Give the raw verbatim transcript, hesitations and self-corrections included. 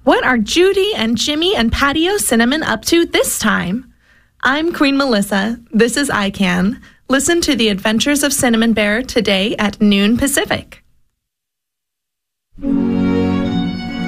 What are Judy and Jimmy and Patio Cinnamon up to this time? I'm Queen Melissa. This is I Can. Listen to the Adventures of Cinnamon Bear today at noon Pacific.